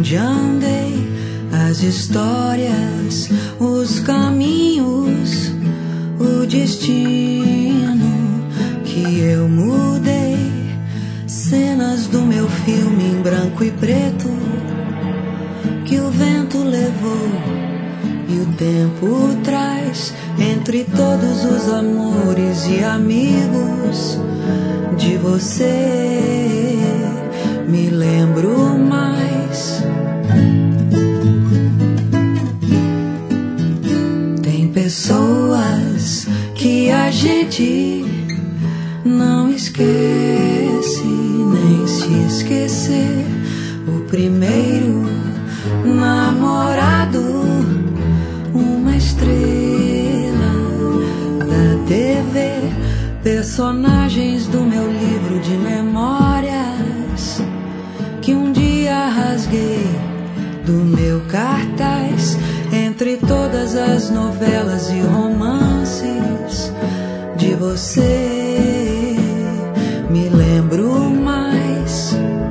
onde andei, as histórias, os caminhos, o destino que eu mudei, cenas do meu filme em branco e preto que o vento levou e o tempo traz. Entre todos os amores e amigos de você me lembro mais. Tem pessoas que a gente não esquece, nem se esquecer. O primeiro namorado, uma estrela da TV, personagens do meu livro de memórias que um dia rasguei do meu cartaz. Entre todas as novelas e romances de você me lembro mais.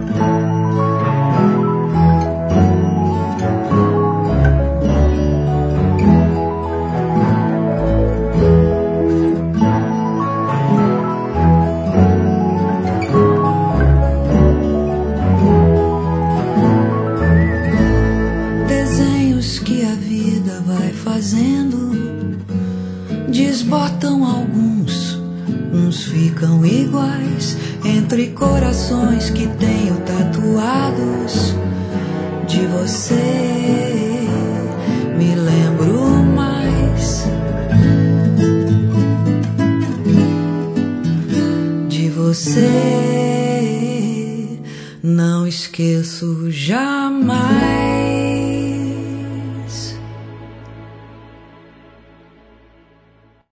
Desbotam alguns, uns ficam iguais, entre corações que tenho tatuados de você me lembro mais. De você não esqueço jamais.